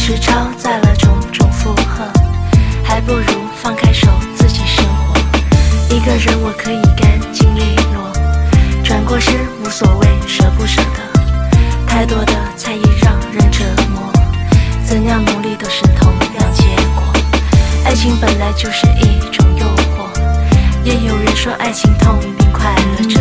是超载了种种负荷，还不如放开手自己生活。一个人我可以干净利落，转过身无所谓舍不舍得，太多的猜疑让人折磨，怎样努力都是同样结果。爱情本来就是一种诱惑，也有人说爱情痛并快乐着。